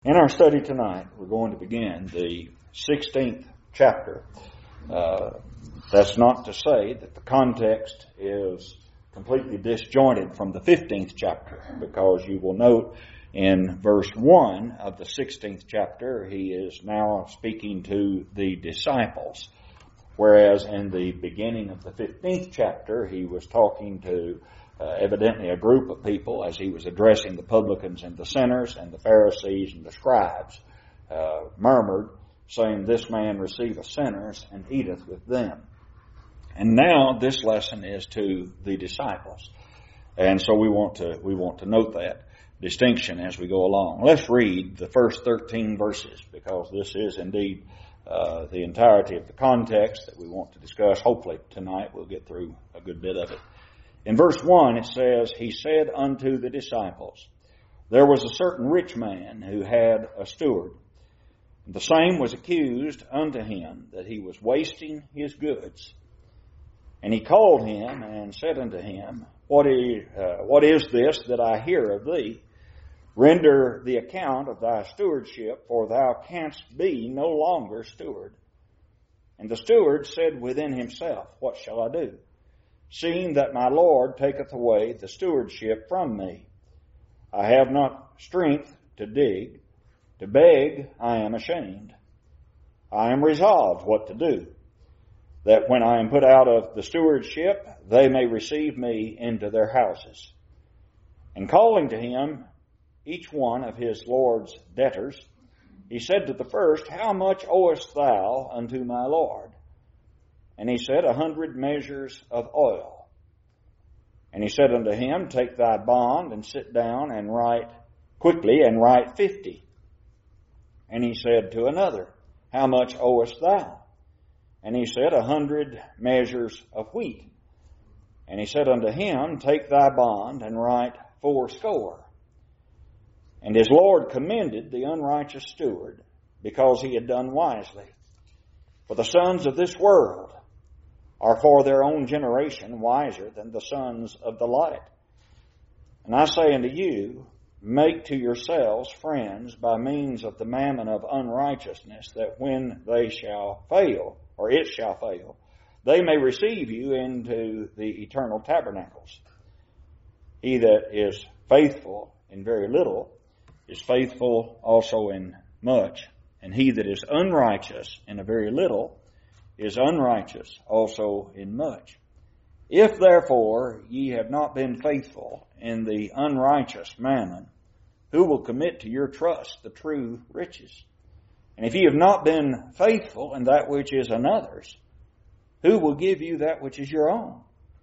In our study tonight, we're going to begin the 16th chapter. That's not to say that the context is completely disjointed from the 15th chapter, because you will note in verse 1 of the 16th chapter, he is now speaking to the disciples, whereas in the beginning of the 15th chapter, he was talking to evidently a group of people as he was addressing the publicans and the sinners, and the Pharisees and the scribes murmured, saying, "This man receiveth sinners and eateth with them." And now this lesson is to the disciples. And so we want to note that distinction as we go along. Let's read the first 13 verses, because this is indeed the entirety of the context that we want to discuss. Hopefully tonight we'll get through a good bit of it. In verse 1 it says, "He said unto the disciples, There was a certain rich man who had a steward. The same was accused unto him that he was wasting his goods. And he called him and said unto him, What is this that I hear of thee? Render the account of thy stewardship, for thou canst be no longer steward. And the steward said within himself, What shall I do, seeing that my Lord taketh away the stewardship from me? I have not strength to dig, to beg I am ashamed. I am resolved what to do, that when I am put out of the stewardship, they may receive me into their houses. And calling to him each one of his Lord's debtors, he said to the first, How much owest thou unto my Lord? And he said, 100 measures of oil. And he said unto him, Take thy bond and sit down and write quickly, and write 50. And he said to another, How much owest thou? And he said, 100 measures of wheat. And he said unto him, Take thy bond and write 80. And his Lord commended the unrighteous steward, because he had done wisely. For the sons of this world are for their own generation wiser than the sons of the light. And I say unto you, make to yourselves friends by means of the mammon of unrighteousness, that when they shall fail, or it shall fail, they may receive you into the eternal tabernacles. He that is faithful in very little is faithful also in much, and he that is unrighteous in a very little is unrighteous also in much. If therefore ye have not been faithful in the unrighteous mammon, who will commit to your trust the true riches? And if ye have not been faithful in that which is another's, who will give you that which is your own?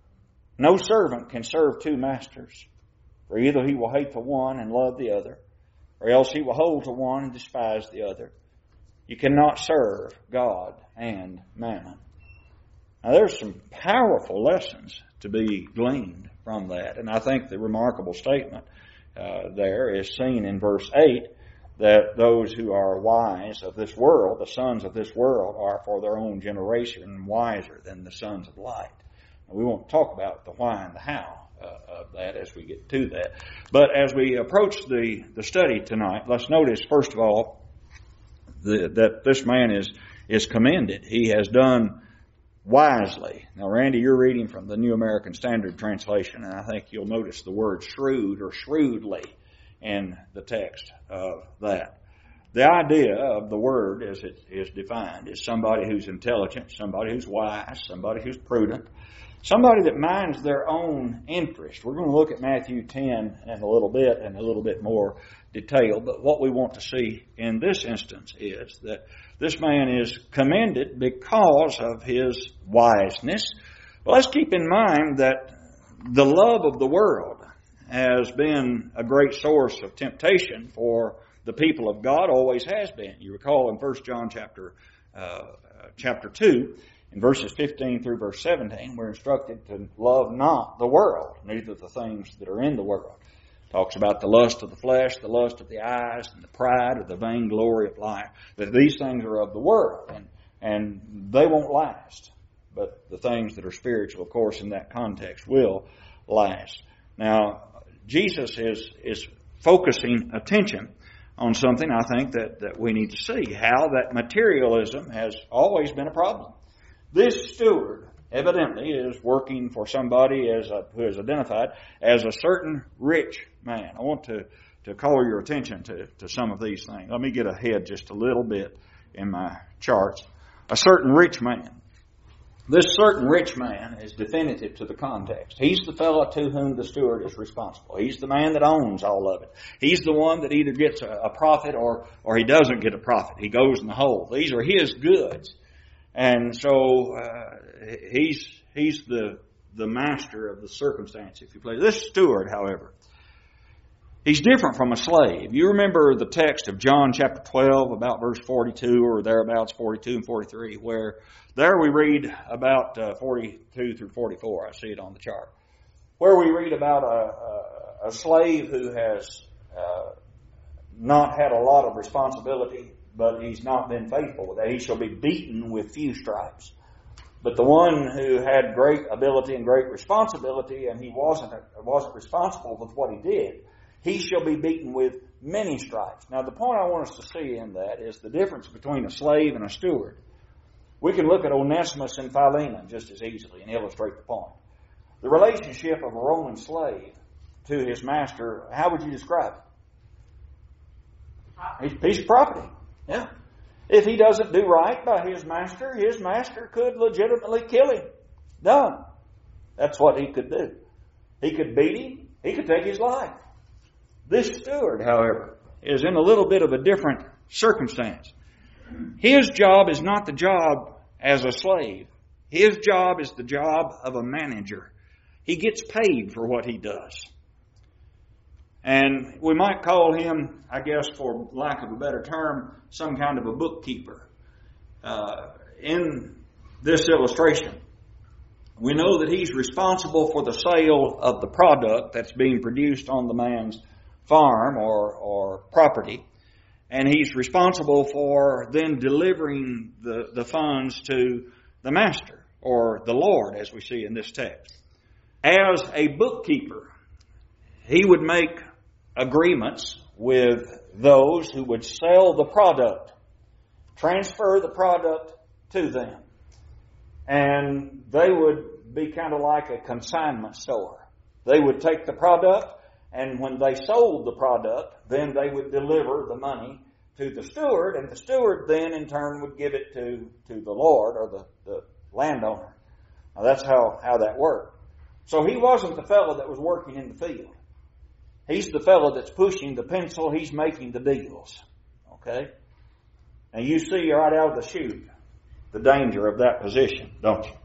No servant can serve two masters, for either he will hate the one and love the other, or else he will hold to one and despise the other. You cannot serve God and mammon." Now there's some powerful lessons to be gleaned from that. And I think the remarkable statement there is seen in verse 8, that those who are wise of this world, the sons of this world, are for their own generation wiser than the sons of light. And we won't talk about the why and the how of that as we get to that. But as we approach the study tonight, let's notice, first of all, that this man is commended. He has done wisely. Now, Randy, you're reading from the New American Standard Translation, and I think you'll notice the word shrewd or shrewdly in the text of that. The idea of the word as it is defined is somebody who's intelligent, somebody who's wise, somebody who's prudent, somebody that minds their own interest. We're going to look at Matthew 10 in a little bit more detail, but what we want to see in this instance is that this man is commended because of his wiseness. But let's keep in mind that the love of the world has been a great source of temptation for the people of God, always has been. You recall in 1 John chapter 2, in verses 15 through verse 17, we're instructed to love not the world, neither the things that are in the world. It talks about the lust of the flesh, the lust of the eyes, and the pride or the vainglory of life. That these things are of the world, and they won't last. But the things that are spiritual, of course, in that context, will last. Now, Jesus is focusing attention on something I think that we need to see, how that materialism has always been a problem. This steward evidently is working for somebody who is identified as a certain rich man. I want to call your attention to some of these things. Let me get ahead just a little bit in my charts. A certain rich man. This certain rich man is definitive to the context. He's the fellow to whom the steward is responsible. He's the man that owns all of it. He's the one that either gets a profit or he doesn't get a profit. He goes in the hole. These are his goods. And so he's the master of the circumstance, if you please. This steward, however, he's different from a slave. You remember the text of John chapter 12, about verse 42 or thereabouts, 42 and 43, where there we read about 42 through 44. I see it on the chart. Where we read about a slave who has not had a lot of responsibility, but he's not been faithful with that. He shall be beaten with few stripes. But the one who had great ability and great responsibility, and he wasn't responsible with what he did, he shall be beaten with many stripes. Now, the point I want us to see in that is the difference between a slave and a steward. We can look at Onesimus and Philemon just as easily and illustrate the point. The relationship of a Roman slave to his master, how would you describe it? He's a piece of property. Yeah. If he doesn't do right by his master could legitimately kill him. Done. That's what he could do. He could beat him. He could take his life. This steward, however, is in a little bit of a different circumstance. His job is not the job as a slave. His job is the job of a manager. He gets paid for what he does. And we might call him, I guess for lack of a better term, some kind of a bookkeeper. In this illustration, we know that he's responsible for the sale of the product that's being produced on the man's farm or property. And he's responsible for then delivering the funds to the master or the Lord, as we see in this text. As a bookkeeper, he would make agreements with those who would sell the product, transfer the product to them. And they would be kind of like a consignment store. They would take the product, and when they sold the product, then they would deliver the money to the steward, and the steward then in turn would give it to the Lord or the landowner. Now that's how that worked. So he wasn't the fellow that was working in the field. He's the fellow that's pushing the pencil. He's making the deals. Okay? And you see right out of the chute the danger of that position, don't you?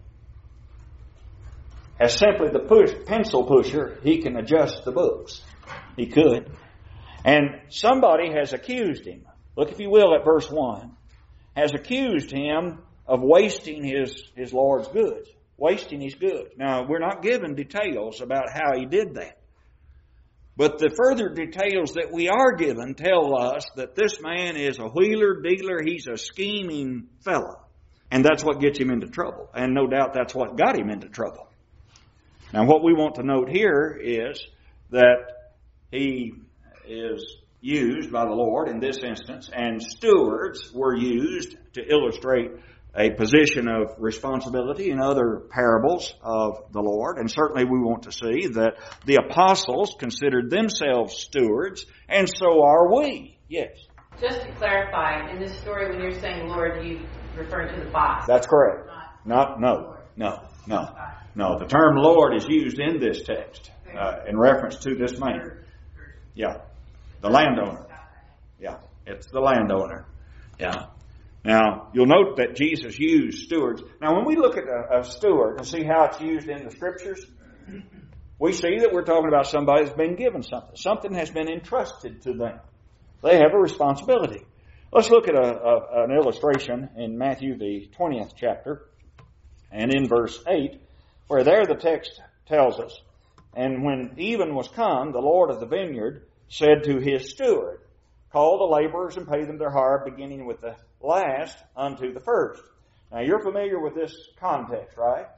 As simply the pencil pusher, he can adjust the books. He could. And somebody has accused him. Look, if you will, at verse 1. Has accused him of wasting his Lord's goods. Wasting his goods. Now, we're not given details about how he did that. But the further details that we are given tell us that this man is a wheeler, dealer. He's a scheming fellow. And that's what gets him into trouble. And no doubt that's what got him into trouble. Now, what we want to note here is that he is used by the Lord in this instance, and stewards were used to illustrate a position of responsibility in other parables of the Lord. And certainly we want to see that the apostles considered themselves stewards, and so are we. Yes? Just to clarify, in this story when you're saying Lord, you referring to the boss. That's correct. No. The term Lord is used in this text in reference to this man. Yeah. The landowner. Yeah. It's the landowner. Yeah. Now, you'll note that Jesus used stewards. Now, when we look at a steward and see how it's used in the Scriptures, we see that we're talking about somebody that's been given something. Something has been entrusted to them. They have a responsibility. Let's look at an illustration in Matthew, the 20th chapter, and in verse 8, where there the text tells us, "And when even was come, the Lord of the vineyard said to his steward, Call the laborers and pay them their hire, beginning with the last unto the first." Now, you're familiar with this context, right?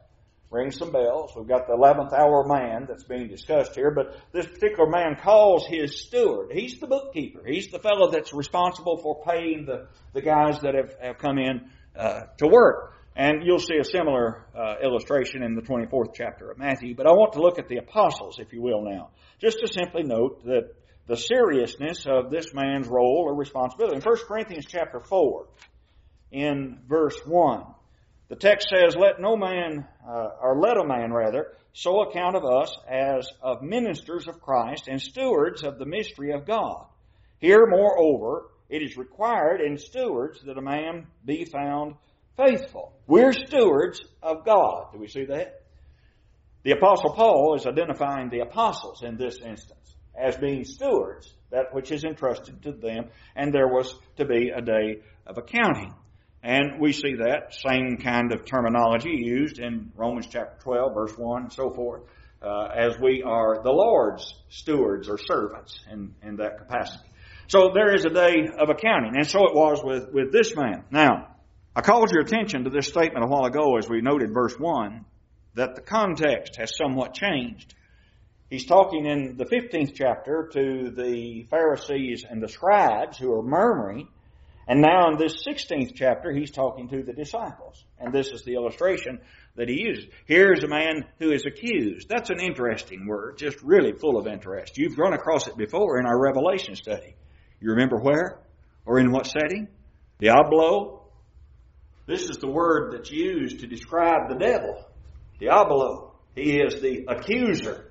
ring some bells. We've got the 11th hour man that's being discussed here, but this particular man calls his steward. He's the bookkeeper. He's the fellow that's responsible for paying the guys that have come in to work. And you'll see a similar illustration in the 24th chapter of Matthew. But I want to look at the apostles, if you will, now, just to simply note that the seriousness of this man's role or responsibility. In 1 Corinthians chapter 4, in verse 1, the text says, let a man so account of us as of ministers of Christ and stewards of the mystery of God. Here, moreover, it is required in stewards that a man be found faithful. We're stewards of God. Do we see that? The Apostle Paul is identifying the apostles in this instance as being stewards, that which is entrusted to them, and there was to be a day of accounting. And we see that same kind of terminology used in Romans chapter 12, verse 1, and so forth, as we are the Lord's stewards or servants in that capacity. So there is a day of accounting, and so it was with this man. Now, I called your attention to this statement a while ago as we noted verse 1, that the context has somewhat changed. He's talking in the 15th chapter to the Pharisees and the scribes who are murmuring, and now in this 16th chapter he's talking to the disciples. And this is the illustration that he uses. Here's a man who is accused. That's an interesting word, just really full of interest. You've run across it before in our Revelation study. You remember where? Or in what setting? Diablo. This is the word that's used to describe the devil. Diablo. He is the accuser.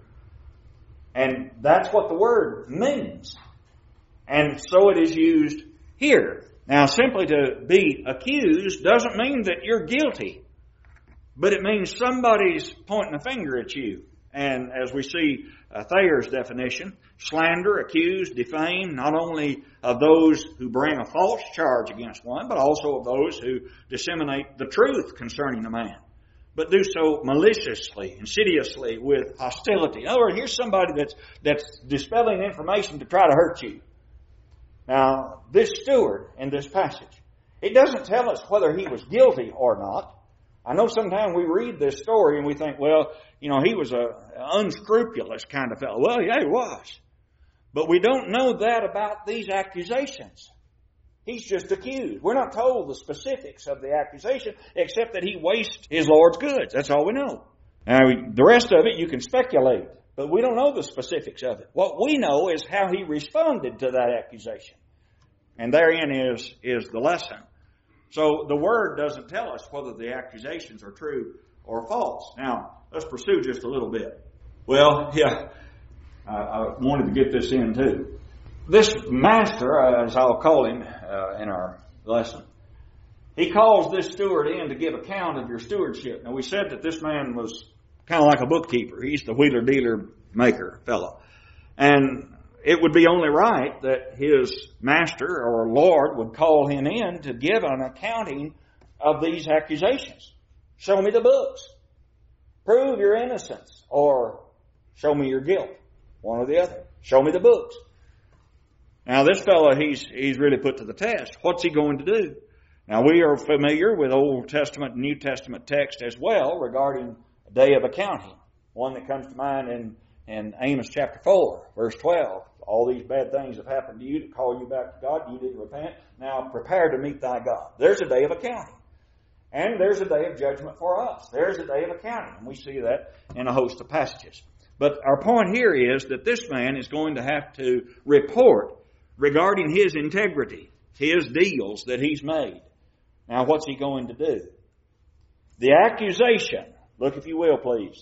And that's what the word means. And so it is used here. Now, simply to be accused doesn't mean that you're guilty. But it means somebody's pointing a finger at you. And as we see Thayer's definition, slander, accuse, defame, not only of those who bring a false charge against one, but also of those who disseminate the truth concerning a man, but do so maliciously, insidiously, with hostility. In other words, here's somebody that's dispelling information to try to hurt you. Now, this steward in this passage, it doesn't tell us whether he was guilty or not. I know sometimes we read this story and we think, well, he was an unscrupulous kind of fellow. Well, yeah, he was. But we don't know that about these accusations. He's just accused. We're not told the specifics of the accusation except that he wastes his Lord's goods. That's all we know. Now, the rest of it you can speculate, but we don't know the specifics of it. What we know is how he responded to that accusation. And therein is the lesson. So the Word doesn't tell us whether the accusations are true or false. Now, let's pursue just a little bit. Well, yeah, I wanted to get this in too. This master, as I'll call him in our lesson, he calls this steward in to give account of your stewardship. Now, we said that this man was kind of like a bookkeeper. He's the wheeler-dealer maker fellow. And it would be only right that his master or Lord would call him in to give an accounting of these accusations. Show me the books. Prove your innocence. Or show me your guilt. One or the other. Show me the books. Now this fellow, he's really put to the test. What's he going to do? Now we are familiar with Old Testament and New Testament text as well regarding a day of accounting. One that comes to mind in Amos chapter 4, verse 12. All these bad things have happened to you to call you back to God. You didn't repent. Now prepare to meet thy God. There's a day of accounting. And there's a day of judgment for us. There's a day of accounting. And we see that in a host of passages. But our point here is that this man is going to have to report regarding his integrity, his deals that he's made. Now what's he going to do? The accusation, look if you will please,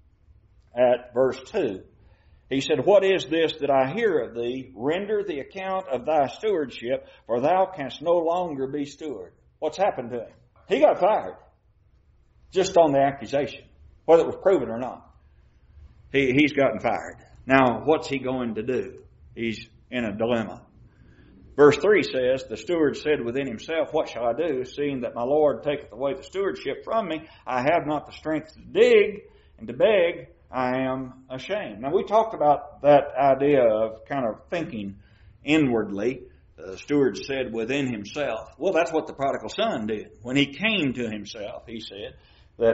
at verse 2. He said, what is this that I hear of thee? Render the account of thy stewardship, for thou canst no longer be steward. What's happened to him? He got fired. Just on the accusation, whether it was proven or not. He's gotten fired. Now, what's he going to do? He's in a dilemma. Verse 3 says, the steward said within himself, what shall I do, seeing that my Lord taketh away the stewardship from me? I have not the strength to dig and to beg. I am ashamed. Now, we talked about that idea of kind of thinking inwardly. The steward said within himself. Well, that's what the prodigal son did. When he came to himself, he said that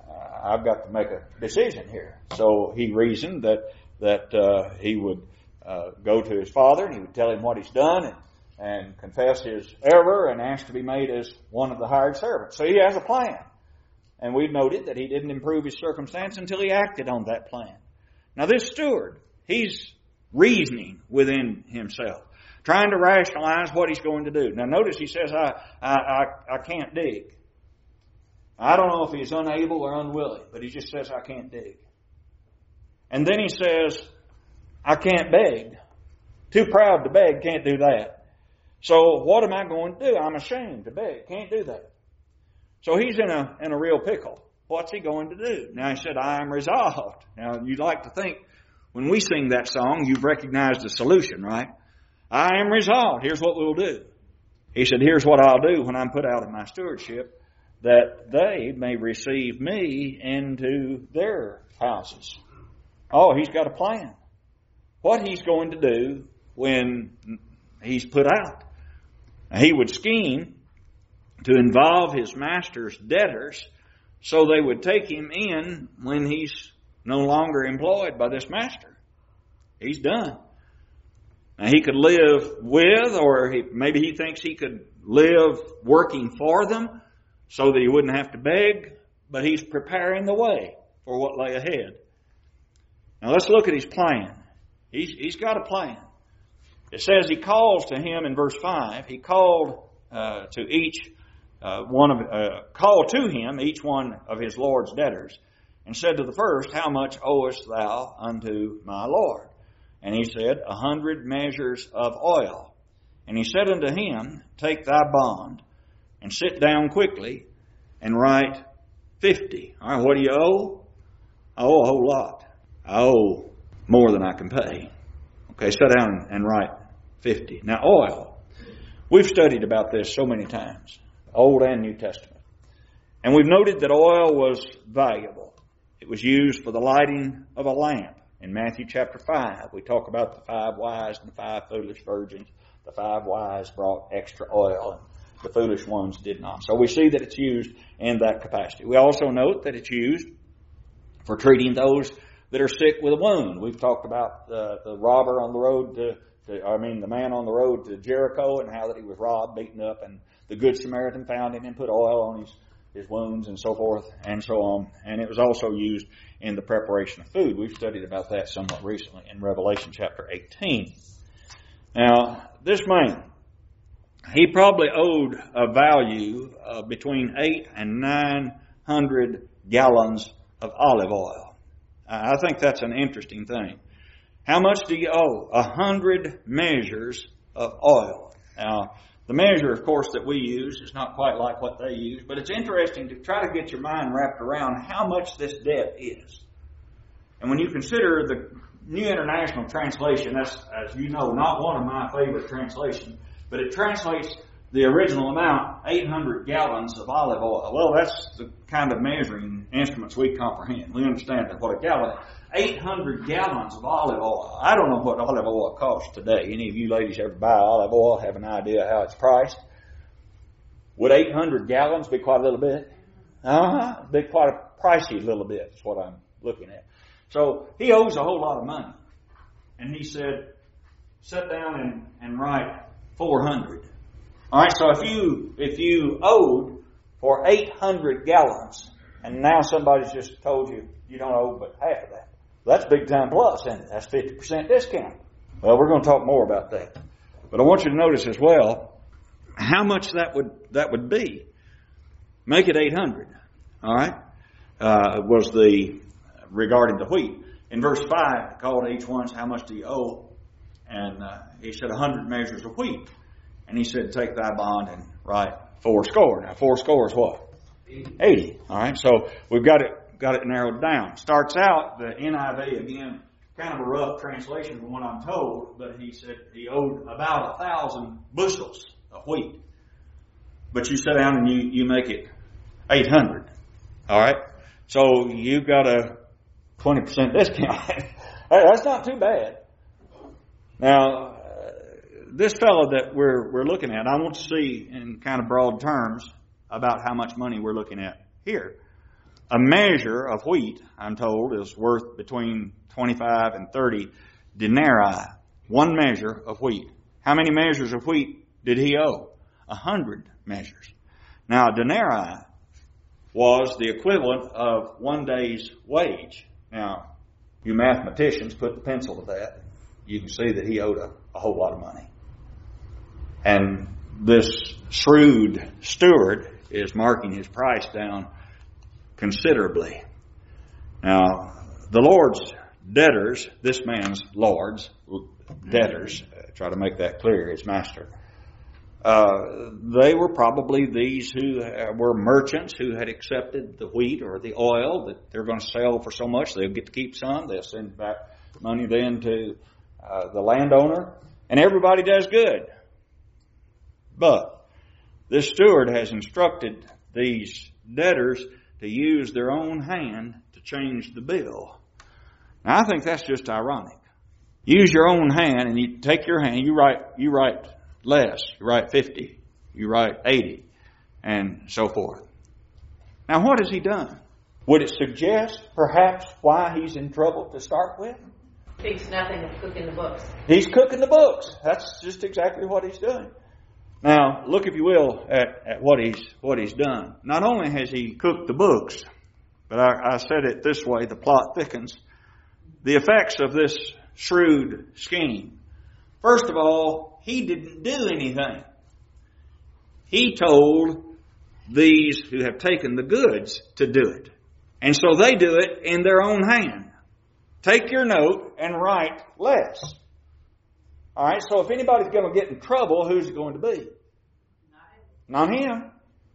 I've got to make a decision here. So he reasoned that he would go to his father and he would tell him what he's done and confess his error and ask to be made as one of the hired servants. So he has a plan. And we've noted that he didn't improve his circumstance until he acted on that plan. Now this steward, he's reasoning within himself, trying to rationalize what he's going to do. Now notice he says, I can't dig. I don't know if he's unable or unwilling, but he just says, I can't dig. And then he says, I can't beg. Too proud to beg, can't do that. So what am I going to do? I'm ashamed to beg, can't do that. So he's in a real pickle. What's he going to do? Now he said, I am resolved. Now you'd like to think when we sing that song, you've recognized the solution, right? I am resolved. Here's what we'll do. He said, here's what I'll do when I'm put out of my stewardship, that they may receive me into their houses. Oh, he's got a plan. What he's going to do when he's put out. Now, he would scheme to involve his master's debtors so they would take him in when he's no longer employed by this master. He's done. Now, he could live with, or maybe he thinks he could live working for them so that he wouldn't have to beg, but he's preparing the way for what lay ahead. Now let's look at his plan. He's got a plan. It says he calls to him in verse 5. He called to him each one of his Lord's debtors, and said to the first, how much owest thou unto my Lord? And he said, 100 measures of oil. And he said unto him, take thy bond, and sit down quickly, and write 50. All right, what do you owe? I owe a whole lot. I owe more than I can pay. Okay, sit down and write 50. Now, oil. We've studied about this so many times, Old and New Testament. And we've noted that oil was valuable. It was used for the lighting of a lamp. In Matthew chapter 5, we talk about the 5 wise and the 5 foolish virgins. The 5 wise brought extra oil, and the foolish ones did not. So we see that it's used in that capacity. We also note that it's used for treating those that are sick with a wound. We've talked about the robber on the road the man on the road to Jericho, and how that he was robbed, beaten up, and the Good Samaritan found him and put oil on his wounds and so forth and so on. And it was also used in the preparation of food. We've studied about that somewhat recently in Revelation chapter 18. Now, this man, he probably owed a value of between 800 and 900 gallons of olive oil. I think that's an interesting thing. How much do you owe? 100 measures of oil. Now, the measure, of course, that we use is not quite like what they use, but it's interesting to try to get your mind wrapped around how much this debt is. And when you consider the New International Translation, that's, as you know, not one of my favorite translations, but it translates the original amount, 800 gallons of olive oil. Well, that's the kind of measuring instruments we comprehend. We understand that what a gallon is. 800 gallons of olive oil. I don't know what olive oil costs today. Any of you ladies ever buy olive oil, have an idea how it's priced? Would 800 gallons be quite a little bit? Be quite a pricey little bit is what I'm looking at. So he owes a whole lot of money. And he said, sit down and write 400. All right, so if you owed for 800 gallons, and now somebody's just told you don't owe but half of that, that's big time plus, isn't it? That's 50% discount. Well, we're going to talk more about that. But I want you to notice as well how much that would be. Make it 800. All right, was regarding the wheat. In verse 5, he called each one, how much do you owe? And he said 100 measures of wheat. And he said, take thy bond and write 80. Now 80 is what? 80. All right, so we've got it narrowed down. Starts out, the NIV, again, kind of a rough translation from what I'm told, but he said he owed about 1,000 bushels of wheat. But you sit down and you make it 800. All right, so you got a 20% discount. Hey, that's not too bad. Now, this fellow that we're looking at, I want to see in kind of broad terms about how much money we're looking at here. a measure of wheat, I'm told, is worth between 25 and 30 denarii. One measure of wheat. How many measures of wheat did he owe? 100 measures. Now, a denarii was the equivalent of one day's wage. Now, you mathematicians put the pencil to that. You can see that he owed a whole lot of money. And this shrewd steward is marking his price down considerably. Now, the Lord's debtors, this man's Lord's debtors, try to make that clear, his master, they were probably these who were merchants who had accepted the wheat or the oil that they're going to sell for so much. They'll get to keep some. They'll send back money then to the landowner. And everybody does good. But this steward has instructed these debtors to use their own hand to change the bill. Now, I think that's just ironic. Use your own hand, and you take your hand, you write less, you write 50, you write 80, and so forth. Now, what has he done? Would it suggest, perhaps, why he's in trouble to start with? Thinks nothing of cooking the books. He's cooking the books. That's just exactly what he's doing. Now, look, if you will, at what he's done. Not only has he cooked the books, but I said it this way, the plot thickens. The effects of this shrewd scheme. First of all, he didn't do anything. He told these who have taken the goods to do it. And so they do it in their own hand. Take your note and write less. All right, so if anybody's going to get in trouble, who's it going to be? Not him.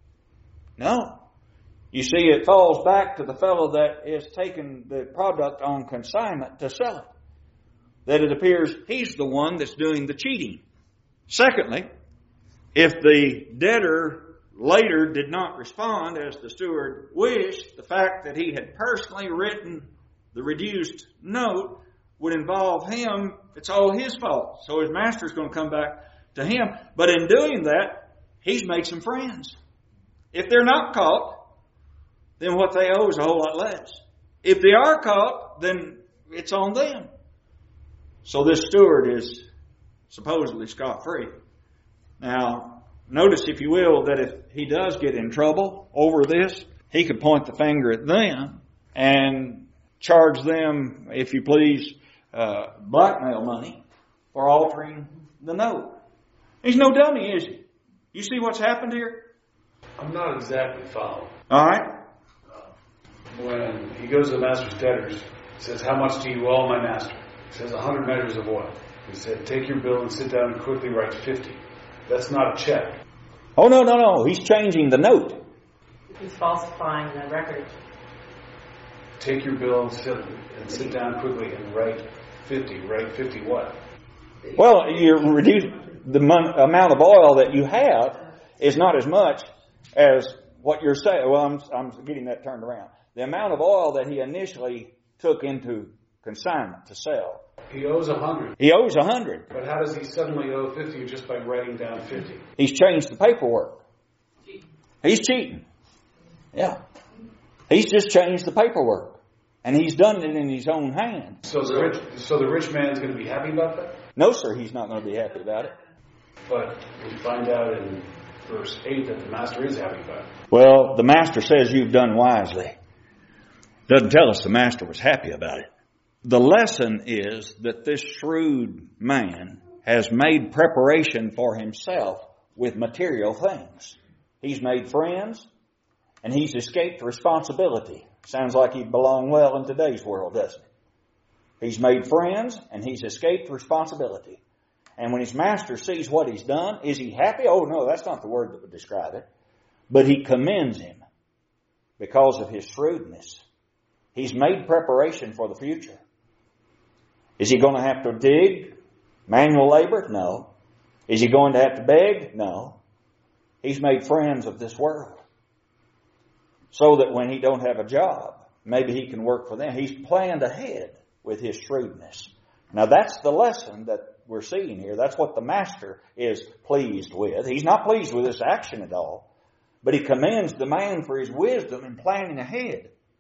No. You see, it falls back to the fellow that is taking the product on consignment to sell it. That it appears he's the one that's doing the cheating. Secondly, if the debtor later did not respond as the steward wished, the fact that he had personally written the reduced note would involve him. It's all his fault. So his master's going to come back to him. But in doing that, he's made some friends. If they're not caught, then what they owe is a whole lot less. If they are caught, then it's on them. So this steward is supposedly scot-free. Now, notice, if you will, that if he does get in trouble over this, he could point the finger at them and charge them, if you please, blackmail money for altering the note. He's no dummy, is he? You see what's happened here? I'm not exactly following. All right. When he goes to the master's debtors, he says, "How much do you owe my master?" He says, 100 measures of oil. He said, "Take your bill and sit down and quickly write 50. That's not a check. Oh, no. He's changing the note. He's falsifying the record. Take your bill and sit down quickly and write 50. Write 50 what? Well, you're reducing the amount of oil that you have is not as much as what you're saying. Well, I'm getting that turned around. The amount of oil that he initially took into consignment to sell. He owes 100. He owes 100. But how does he suddenly owe 50 just by writing down 50? He's changed the paperwork. He's cheating. Yeah. He's just changed the paperwork. And he's done it in his own hand. So the rich man is going to be happy about that? No, sir, he's not going to be happy about it. But we find out in verse 8 that the master is happy about it. Well, the master says you've done wisely. Doesn't tell us the master was happy about it. The lesson is that this shrewd man has made preparation for himself with material things. He's made friends, and he's escaped responsibility. Sounds like he'd belong well in today's world, doesn't it? He's made friends, and he's escaped responsibility. And when his master sees what he's done, is he happy? Oh, no, that's not the word that would describe it. But he commends him because of his shrewdness. He's made preparation for the future. Is he going to have to dig? Manual labor? No. Is he going to have to beg? No. He's made friends of this world. So that when he don't have a job, maybe he can work for them. He's planned ahead with his shrewdness. Now that's the lesson that we're seeing here. That's what the master is pleased with. He's not pleased with this action at all. But he commends the man for his wisdom in planning ahead.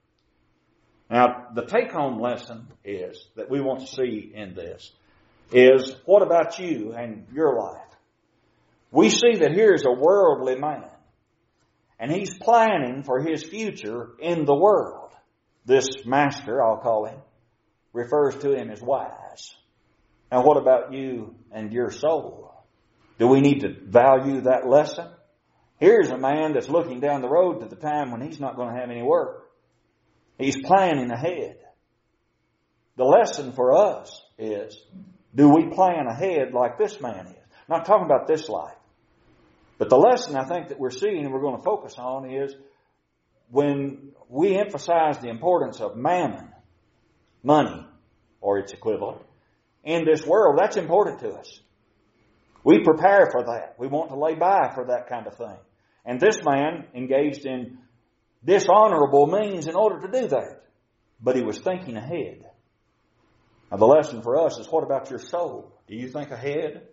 Now, the take-home lesson is that we want to see in this is, what about you and your life? We see that here is a worldly man, and he's planning for his future in the world. This master, I'll call him, refers to him as wise. Now, what about you and your soul? Do we need to value that lesson? Here's a man that's looking down the road to the time when he's not going to have any work. He's planning ahead. The lesson for us is, do we plan ahead like this man is? I'm not talking about this life. But the lesson I think that we're seeing and we're going to focus on is when we emphasize the importance of mammon, money, or its equivalent, in this world, that's important to us. We prepare for that. We want to lay by for that kind of thing. And this man engaged in dishonorable means in order to do that. But he was thinking ahead. Now the lesson for us is, what about your soul? Do you think ahead?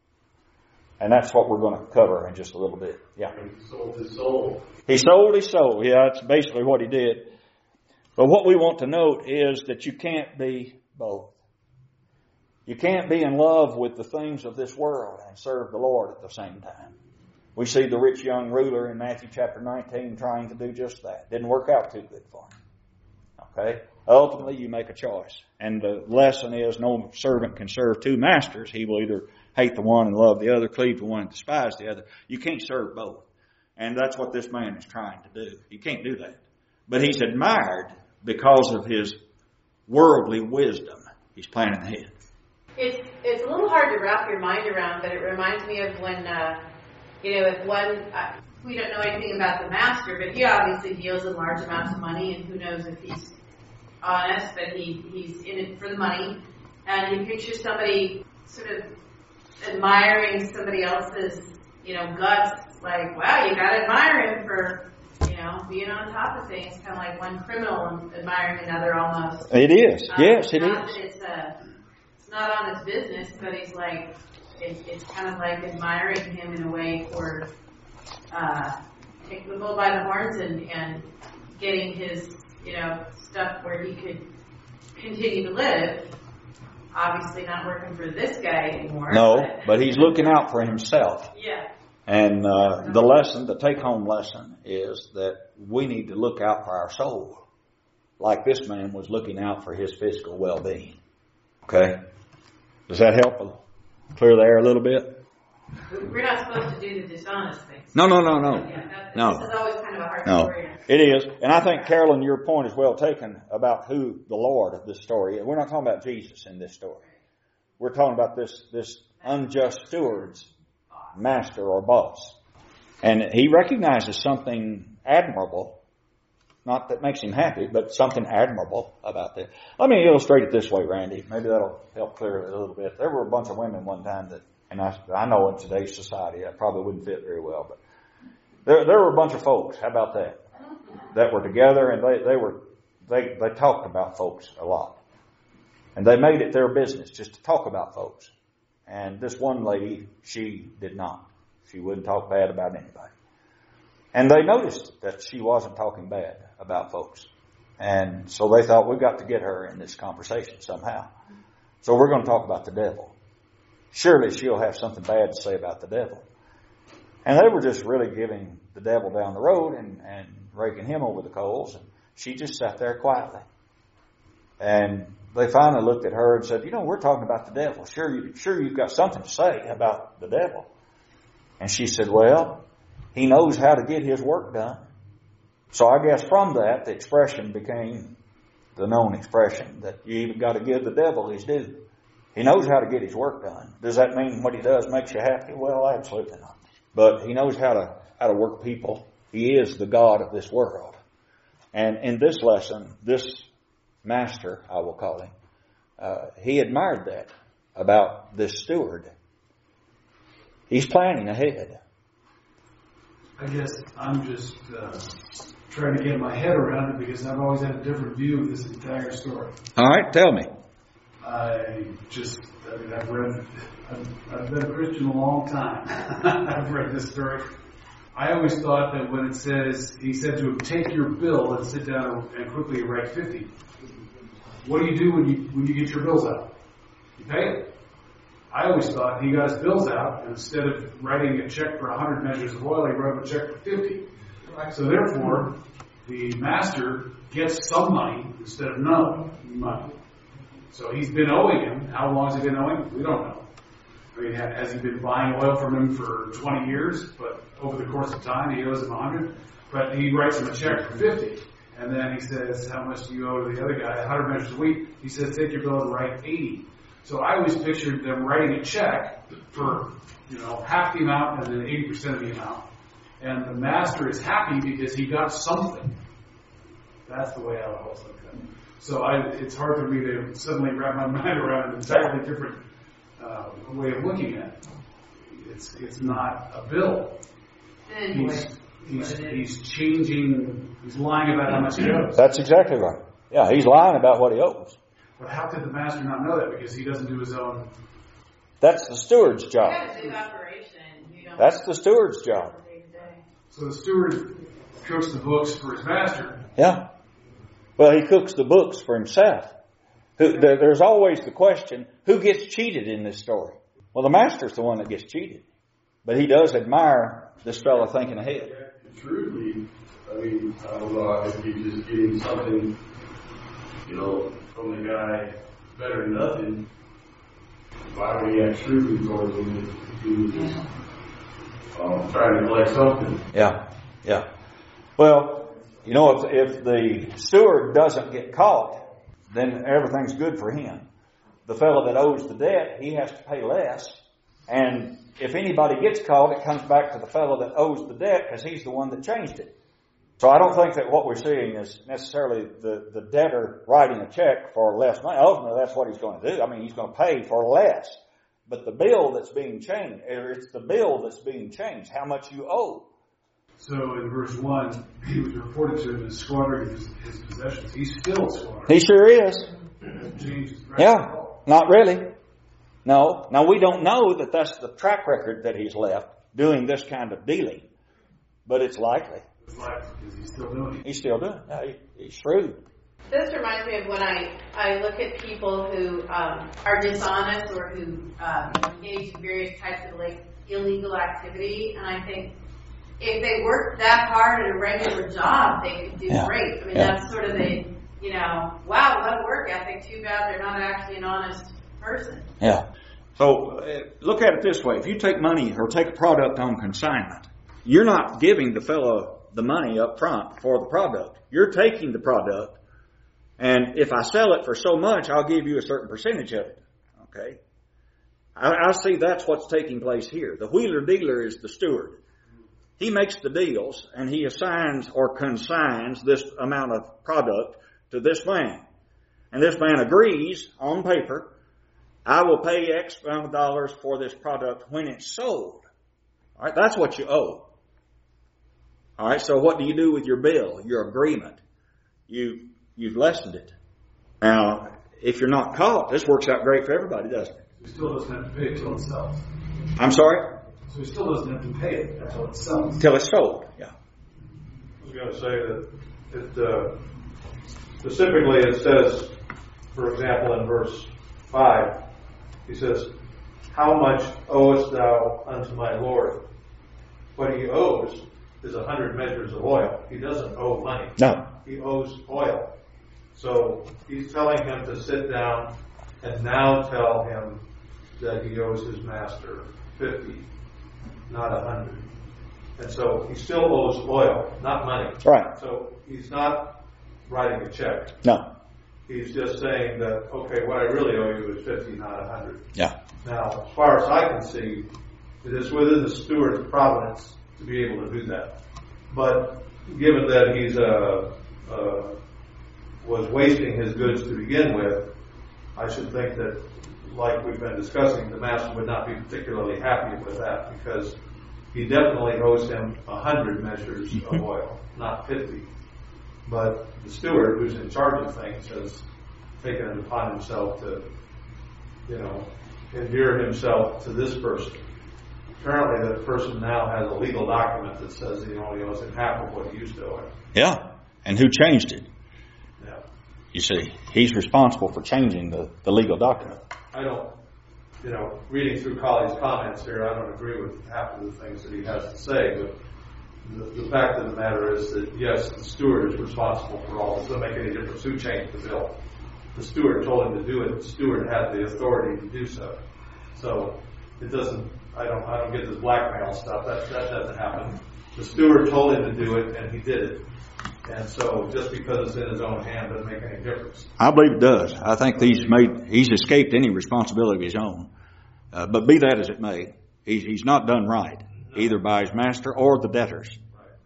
And that's what we're going to cover in just a little bit. Yeah. He sold his soul. He sold his soul. Yeah, that's basically what he did. But what we want to note is that you can't be both. You can't be in love with the things of this world and serve the Lord at the same time. We see the rich young ruler in Matthew chapter 19 trying to do just that. Didn't work out too good for him. Okay? Ultimately, you make a choice. And the lesson is, no servant can serve two masters. He will either hate the one and love the other, cleave to one and despise the other. You can't serve both. And that's what this man is trying to do. You can't do that. But he's admired because of his worldly wisdom. He's planning ahead. It's a little hard to wrap your mind around, but it reminds me of when, if one, we don't know anything about the master, but he obviously deals in large amounts of money, and who knows if he's honest, but he's in it for the money. And you picture somebody sort of admiring somebody else's, guts, like, wow, you gotta admire him for, being on top of things, kind of like one criminal admiring another almost. It is. Yes, it is. It's not on his business, but he's like, it's kind of like admiring him in a way for taking the bull by the horns and getting his, stuff where he could continue to live. Obviously not working for this guy anymore. No, but he's looking out for himself. Yeah. And the take-home lesson is that we need to look out for our soul, like this man was looking out for his physical well-being. Okay? Does that help clear the air a little bit? We're not supposed to do the dishonest things. No. Yeah, No. This is always kind of a hard No, story. it is. And I think, Carolyn, your point is well taken about who the Lord of this story is. We're not talking about Jesus in this story. We're talking about this unjust steward's master or boss. And he recognizes something admirable, not that makes him happy, but something admirable about this. Let me illustrate it this way, Randy. Maybe that'll help clear it a little bit. There were a bunch of women one time that, and I know in today's society that probably wouldn't fit very well, but there were a bunch of folks, how about that were together, and they talked about folks a lot. And they made it their business just to talk about folks. And this one lady, she did not. She wouldn't talk bad about anybody. And they noticed that she wasn't talking bad about folks. And so they thought, we've got to get her in this conversation somehow. So we're going to talk about the devil. Surely she'll have something bad to say about the devil. And they were just really giving the devil down the road and raking him over the coals. And she just sat there quietly. And they finally looked at her and said, we're talking about the devil. Sure you've got something to say about the devil. And she said, well, he knows how to get his work done. So I guess from that, the expression became the known expression that you even got to give the devil his due. He knows how to get his work done. Does that mean what he does makes you happy? Well, absolutely not. But he knows how to work people. He is the God of this world. And in this lesson, this master, I will call him, he admired that about this steward. He's planning ahead. I guess I'm just trying to get my head around it because I've always had a different view of this entire story. All right, tell me. I've been a Christian a long time. I've read this story I always thought that when it says, he said to him, take your bill and sit down and quickly write 50. What do you do when you get your bills out? You pay it. I always thought he got his bills out, and instead of writing a check for 100 measures of oil, he wrote a check for 50. So therefore, the master gets some money instead of no money. So he's been owing him. How long has he been owing? We don't know. I mean, has he been buying oil from him for 20 years? But over the course of time, he owes him 100. But he writes him a check for 50. And then he says, how much do you owe to the other guy? 100 measures a week. He says, take your bill and write 80. So I always pictured them writing a check for, half the amount and then 80% of the amount. And the master is happy because he got something. That's the way I would always look at it. So it's hard for me to suddenly wrap my mind around an entirely different way of looking at it. It's not a bill. He's changing. He's lying about how much he owes. That's exactly right. Yeah, he's lying about what he owes. But how could the master not know that? Because he doesn't do his own. That's the steward's job. You got a big operation. That's the steward's job. So the steward cooks the books for his master. Yeah. Well, he cooks the books for himself. There's always the question, who gets cheated in this story? Well, the master's the one that gets cheated. But he does admire this fellow thinking ahead. Shrewdly, I don't know if he's just getting something, from the guy better than nothing. Why would he act shrewdly towards him if he was just trying to collect something? Yeah. Well, if the steward doesn't get caught, then everything's good for him. The fellow that owes the debt, he has to pay less. And if anybody gets caught, it comes back to the fellow that owes the debt because he's the one that changed it. So I don't think that what we're seeing is necessarily the debtor writing a check for less money. Ultimately, that's what he's going to do. I mean, he's going to pay for less. But the bill that's being changed, it's the bill that's being changed, how much you owe. So in verse 1, he was reported to him as squandering his possessions. He's still squandering. He sure is. Yeah, not really. No. Now, we don't know that that's the track record that he's left doing this kind of dealing. But it's likely. It's likely because he's still doing it. He's still doing it. He's shrewd. This reminds me of when I look at people who are dishonest or who engage in various types of illegal activity, and I think if they worked that hard at a regular job, they could do great. I mean, that's sort of the, wow, what a work ethic. Too bad they're not actually an honest person. Yeah. So look at it this way. If you take money or take a product on consignment, you're not giving the fellow the money up front for the product. You're taking the product, and if I sell it for so much, I'll give you a certain percentage of it. Okay? I see that's what's taking place here. The wheeler dealer is the steward. He makes the deals, and he assigns or consigns this amount of product to this man. And this man agrees on paper, I will pay X amount of dollars for this product when it's sold. All right, that's what you owe. All right, so what do you do with your bill, your agreement? You've lessened it. Now, if you're not caught, this works out great for everybody, doesn't it? He still doesn't have to pay it till it sells. I'm sorry? So he still doesn't have to pay it until it sells. Till it's sold, yeah. I was going to say that specifically it says, for example, in verse 5, he says, how much owest thou unto my Lord? What he owes is 100 measures of oil. He doesn't owe money. No. He owes oil. So he's telling him to sit down and now tell him that he owes his master 50, not 100. And so he still owes oil, not money. Right. So he's not writing a check. No. He's just saying that, okay, what I really owe you is 50, not 100. Yeah. Now, as far as I can see, it is within the steward's providence to be able to do that. But given that he's was wasting his goods to begin with, I should think that, like we've been discussing, the master would not be particularly happy with that because he definitely owes him 100 measures of oil, not 50. But the steward, who's in charge of things, has taken it upon himself to, endear himself to this person. apparently that person now has a legal document that says he only owes him half of what he used to owe him. Yeah. And who changed it? Yeah. You see, he's responsible for changing the legal document. I don't, reading through Colley's comments here, I don't agree with half of the things that he has to say, but the fact of the matter is that, yes, the steward is responsible for all this. It doesn't make any difference who changed the bill. The steward told him to do it. The steward had the authority to do so. So it doesn't, I don't get this blackmail stuff. That doesn't happen. The steward told him to do it, and he did it. And so just because it's in his own hand doesn't make any difference. I believe it does. I think he's escaped any responsibility of his own. But be that as it may, he's not done right, either by his master or the debtors.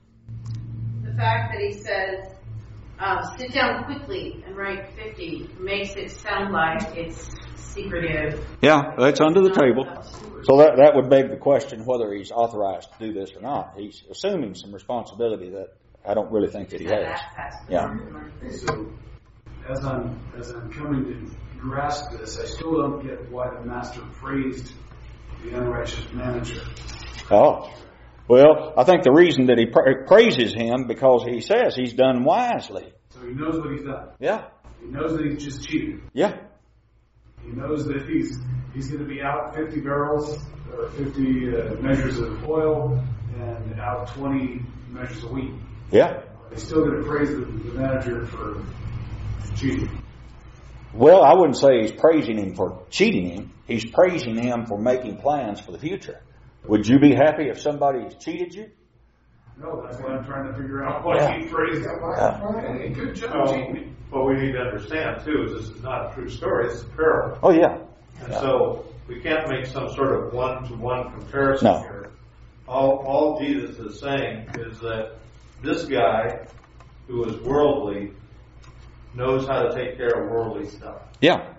The fact that he says, sit down quickly and write 50 makes it sound like it's secretive. Yeah, that's under the table. So that would beg the question whether he's authorized to do this or not. He's assuming some responsibility that I don't really think that he has. Yeah. So, as I'm coming to grasp this, I still don't get why the master praised the unrighteous manager. Oh, well, I think the reason that he praises him because he says he's done wisely. So he knows what he's done. Yeah. He knows that he's just cheated. Yeah. He knows that he's going to be out 50 barrels or 50 measures of oil and out 20 measures of wheat. Yeah. They're still going to praise the manager for cheating. Well, I wouldn't say he's praising him for cheating him. He's praising him for making plans for the future. Would you be happy if somebody cheated you? No, that's what I'm trying to figure out. Why he praised him. Hey, good job cheating me. What we need to understand, too, is this is not a true story. It's a parable. Oh, yeah. And so we can't make some sort of one-to-one comparison here. All Jesus is saying is that this guy who is worldly knows how to take care of worldly stuff. Yeah.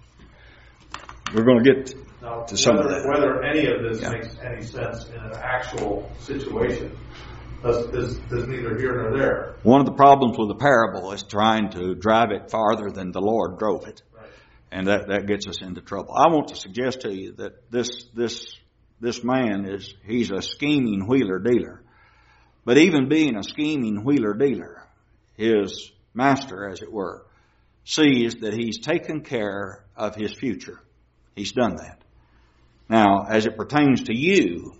We're going to get now, to some of that. Whether any of this makes any sense in an actual situation is neither here nor there. One of the problems with the parable is trying to drive it farther than the Lord drove it. Right. And that gets us into trouble. I want to suggest to you that this man he's a scheming wheeler-dealer. But even being a scheming wheeler-dealer, his master, as it were, sees that he's taken care of his future. He's done that. Now, as it pertains to you,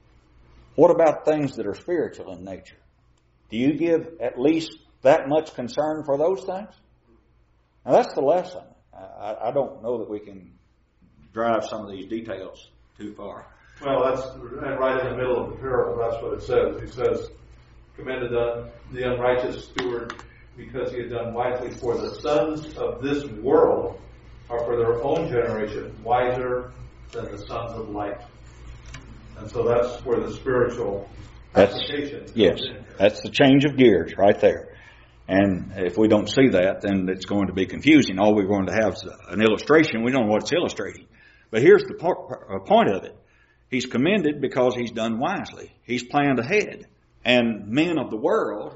what about things that are spiritual in nature? Do you give at least that much concern for those things? Now, that's the lesson. I don't know that we can drive some of these details too far. Well, that's right in the middle of the parable. That's what it says. He says, commended the unrighteous steward because he had done wisely, for the sons of this world are for their own generation wiser than the sons of light. And so that's where the spiritual application comes in. That's the change of gears right there. And if we don't see that, then it's going to be confusing. All we're going to have is an illustration. We don't know what it's illustrating. But here's the point of it. He's commended because he's done wisely. He's planned ahead. And men of the world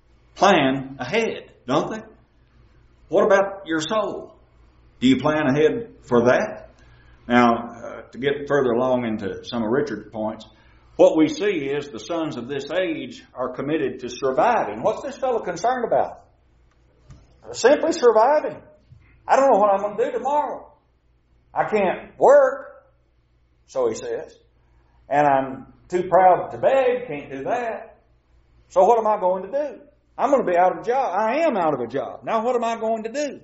plan ahead, don't they? What about your soul? Do you plan ahead for that? Now, to get further along into some of Richard's points, what we see is the sons of this age are committed to surviving. What's this fellow concerned about? Simply surviving. I don't know what I'm going to do tomorrow. I can't work, so he says. And I'm too proud to beg, can't do that. So what am I going to do? I'm going to be out of a job. I am out of a job. Now what am I going to do?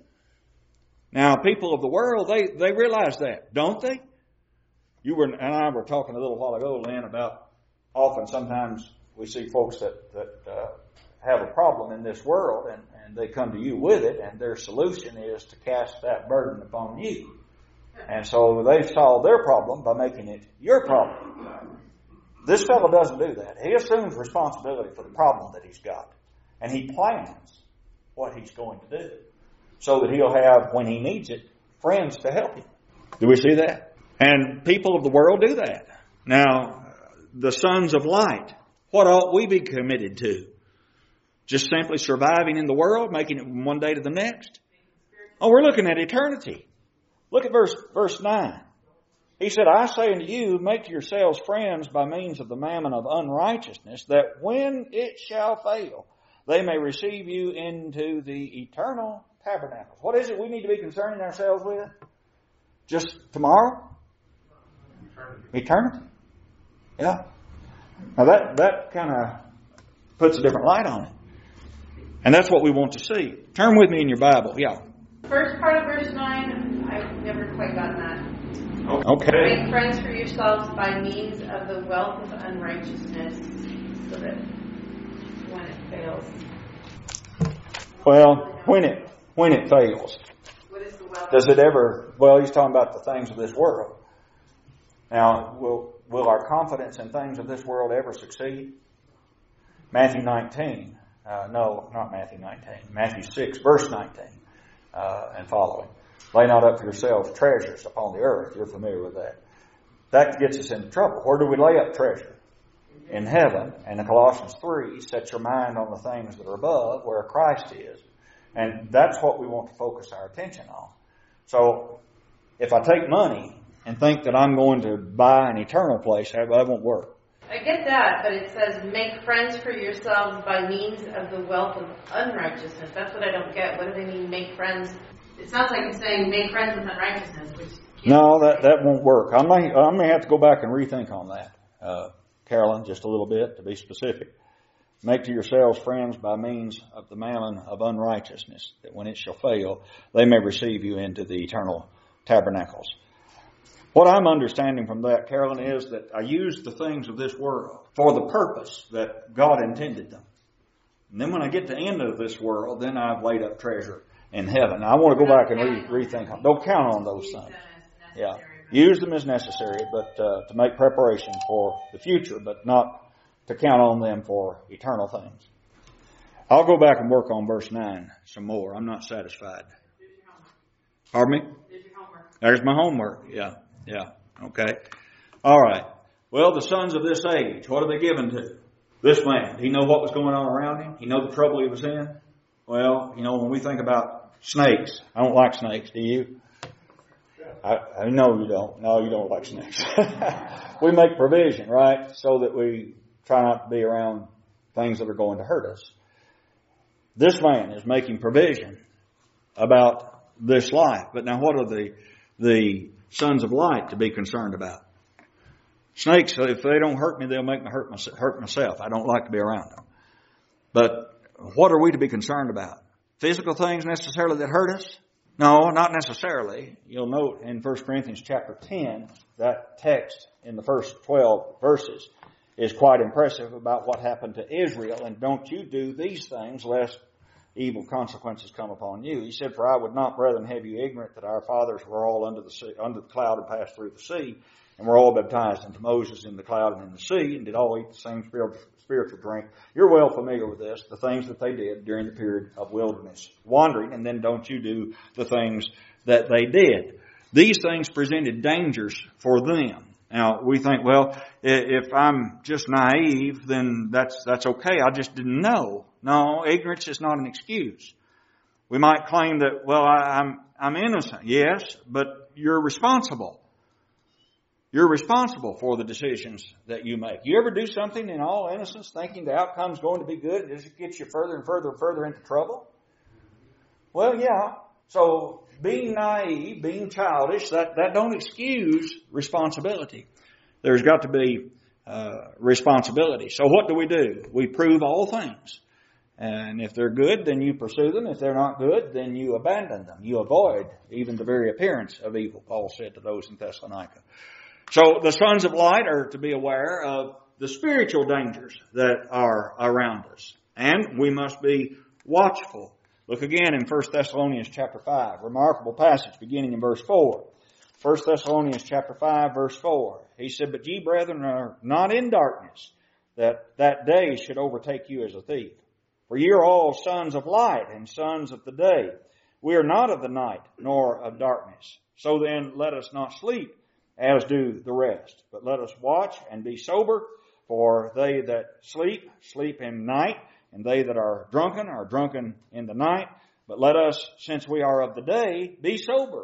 Now people of the world, they realize that, don't they? You and I were talking a little while ago, Lynn, about sometimes we see folks that have a problem in this world and they come to you with it, and their solution is to cast that burden upon you. And so they've solved their problem by making it your problem. This fellow doesn't do that. He assumes responsibility for the problem that he's got. And he plans what he's going to do so that he'll have, when he needs it, friends to help him. Do we see that? And people of the world do that. Now, the sons of light, what ought we be committed to? Just simply surviving in the world, making it from one day to the next? Oh, we're looking at eternity. Look at verse 9. He said, I say unto you, make yourselves friends by means of the mammon of unrighteousness, that when it shall fail, they may receive you into the eternal tabernacles. What is it we need to be concerning ourselves with? Just tomorrow? Eternity. Yeah. Now that kind of puts a different light on it. And that's what we want to see. Turn with me in your Bible. Yeah. First part of verse 9, I've never quite gotten that. Okay. Make friends for yourselves by means of the wealth of unrighteousness, so that when it fails. Well, when it fails. What is the wealth? Does it ever, well, he's talking about the things of this world. Now, will our confidence in things of this world ever succeed? Matthew 19. No, not Matthew 19. Matthew 6, verse 19 and following. Lay not up for yourselves treasures upon the earth. You're familiar with that. That gets us into trouble. Where do we lay up treasure? In heaven. And in Colossians 3, set your mind on the things that are above, where Christ is. And that's what we want to focus our attention on. So, if I take money and think that I'm going to buy an eternal place, that won't work. I get that, but it says, make friends for yourselves by means of the wealth of unrighteousness. That's what I don't get. What do they mean, make friends? It sounds like it's saying, make friends with unrighteousness, which... No, that won't work. I may have to go back and rethink on that, Carolyn, just a little bit, to be specific. Make to yourselves friends by means of the mammon of unrighteousness, that when it shall fail, they may receive you into the eternal tabernacles. What I'm understanding from that, Carolyn, is that I use the things of this world for the purpose that God intended them. And then when I get to the end of this world, then I've laid up treasure in heaven. I want to go back and rethink. Don't count on those things. Yeah, use them as necessary, but to make preparation for the future, but not to count on them for eternal things. I'll go back and work on verse 9 some more. I'm not satisfied. Pardon me? There's my homework. Yeah. Okay. All right. Well, the sons of this age, what are they given to? This man. Did he know what was going on around him? He know the trouble he was in? Well, when we think about snakes, I don't like snakes. Do you? I know you don't. No, you don't like snakes. We make provision, right? So that we try not to be around things that are going to hurt us. This man is making provision about this life. But now what are the sons of light to be concerned about? Snakes, if they don't hurt me, they'll make me hurt myself. I don't like to be around them. But what are we to be concerned about? Physical things necessarily that hurt us? No, not necessarily. You'll note in 1 Corinthians chapter 10, that text in the first 12 verses is quite impressive about what happened to Israel. And don't you do these things lest evil consequences come upon you. He said, for I would not, brethren, have you ignorant that our fathers were all under the cloud and passed through the sea, and were all baptized into Moses in the cloud and in the sea, and did all eat the same spiritual drink. You're well familiar with this, the things that they did during the period of wilderness wandering, and then don't you do the things that they did. These things presented dangers for them. Now, we think, well, if I'm just naive, then that's okay. I just didn't know. No, ignorance is not an excuse. We might claim that, well, I'm innocent. Yes, but you're responsible. You're responsible for the decisions that you make. You ever do something in all innocence thinking the outcome's going to be good and it gets you further and further and further into trouble? Well, yeah. So being naive, being childish, that don't excuse responsibility. There's got to be responsibility. So what do? We prove all things. And if they're good, then you pursue them. If they're not good, then you abandon them. You avoid even the very appearance of evil, Paul said to those in Thessalonica. So the sons of light are to be aware of the spiritual dangers that are around us. And we must be watchful. Look again in 1 Thessalonians chapter 5. Remarkable passage beginning in verse 4. 1 Thessalonians chapter 5 verse 4. He said, but ye brethren are not in darkness, that day should overtake you as a thief. For ye are all sons of light and sons of the day. We are not of the night, nor of darkness. So then let us not sleep, as do the rest. But let us watch and be sober, for they that sleep, sleep in night, and they that are drunken in the night. But let us, since we are of the day, be sober,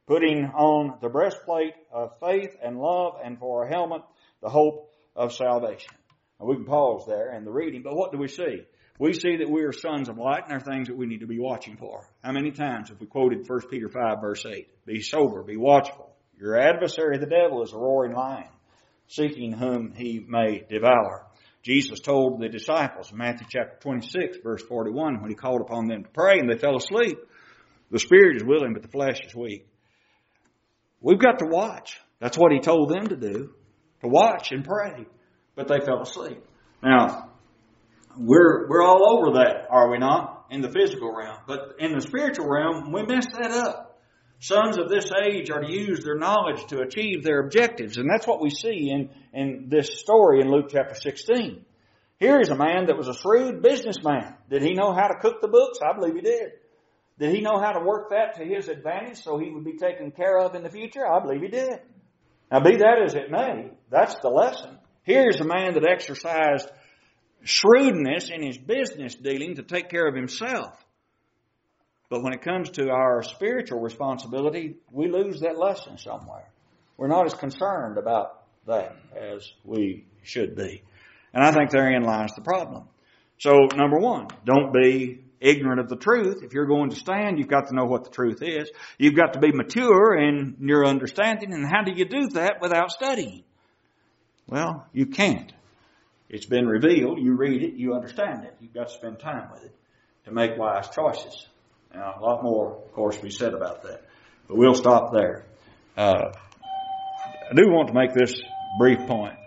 putting on the breastplate of faith and love, and for a helmet, the hope of salvation. Now we can pause there in the reading, but what do we see? We see that we are sons of light, and there are things that we need to be watching for. How many times have we quoted 1 Peter 5, verse 8? Be sober, be watchful. Your adversary, the devil, is a roaring lion, seeking whom he may devour. Jesus told the disciples in Matthew chapter 26, verse 41, when he called upon them to pray and they fell asleep, the spirit is willing, but the flesh is weak. We've got to watch. That's what he told them to do, to watch and pray, but they fell asleep. Now, we're all over that, are we not, in the physical realm? But in the spiritual realm, we mess that up. Sons of this age are to use their knowledge to achieve their objectives. And that's what we see in this story in Luke chapter 16. Here is a man that was a shrewd businessman. Did he know how to cook the books? I believe he did. Did he know how to work that to his advantage so he would be taken care of in the future? I believe he did. Now, be that as it may, that's the lesson. Here's a man that exercised shrewdness in his business dealing to take care of himself. But when it comes to our spiritual responsibility, we lose that lesson somewhere. We're not as concerned about that as we should be. And I think therein lies the problem. So, number one, don't be ignorant of the truth. If you're going to stand, you've got to know what the truth is. You've got to be mature in your understanding. And how do you do that without studying? Well, you can't. It's been revealed. You read it. You understand it. You've got to spend time with it to make wise choices. Now, a lot more, of course, be said about that. But we'll stop there. I do want to make this brief point.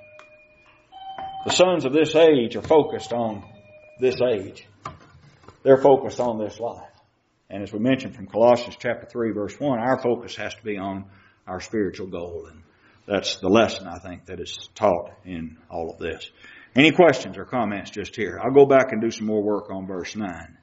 The sons of this age are focused on this age. They're focused on this life. And as we mentioned from Colossians chapter 3, verse 1, our focus has to be on our spiritual goal. And that's the lesson, I think, that is taught in all of this. Any questions or comments just here? I'll go back and do some more work on verse 9.